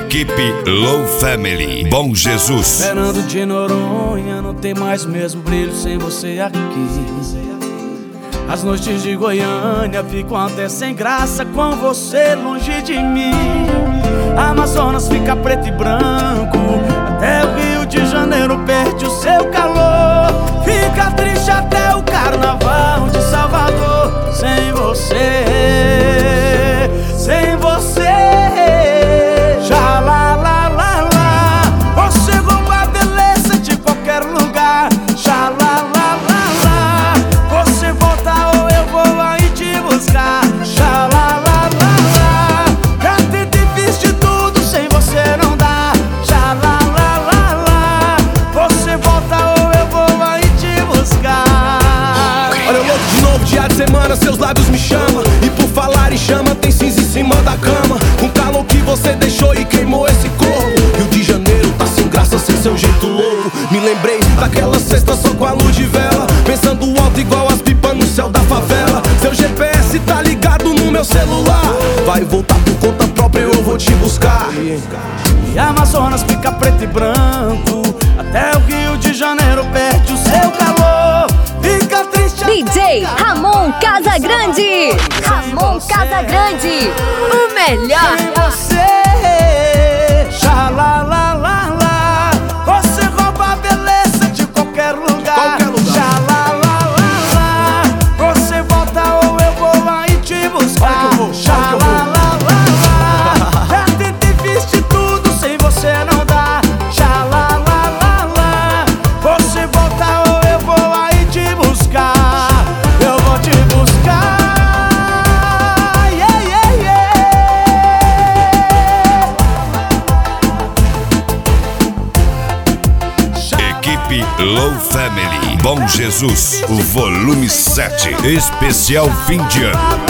Equipe Low Family, Bom Jesus. Fernando de Noronha, não tem mais mesmo brilho sem você aqui. As noites de Goiânia ficam até sem graça com você longe de mim. A Amazonas fica preto e branco, até o Rio de Janeiro perde o seu calor. Fica triste até o Carnaval de Salvador sem você, sem você. Já lá, lá, lá, lá, você rouba a beleza de qualquer lugar. Já lá, lá, lá, lá, você volta ou eu vou aí te buscar. Já lá, lá, lá, lá, já tentei, fiz de tudo, sem você não dá. Já lá, lá, lá, lá, você volta ou eu vou aí te buscar. Olha eu louco de novo, dia de semana, seus lábios me chamam. E por falar em chama, tem cinza em cima da cama. Com calor que você deixou e queimou esse corpo. Rio de Janeiro tá sem graça, sem seu jeito louco. Me lembrei daquela sexta só com a luz de vela, pensando alto igual as pipas no céu da favela. Seu GPS tá ligado no meu celular, vai voltar por conta própria, eu vou te buscar. E a Amazonas fica preto e branco, até o Rio de Janeiro perde o seu calor. Fica triste DJ Ramon Casagrande. Ramon Casagrande, o melhor. sem você. Já lá, lá, lá, lá, você rouba a beleza de qualquer lugar. Já lá, lá, lá, lá, você volta ou eu vou aí te buscar. Já lá, lá, lá, lá, já tentei, fiz de tudo, sem você não dá. Já lá, lá, lá, lá, você volta ou eu vou aí te buscar. Eu vou te buscar. Yeah, yeah, yeah. Equipe Low Family, Bom Jesus, o volume 7, especial fim de ano.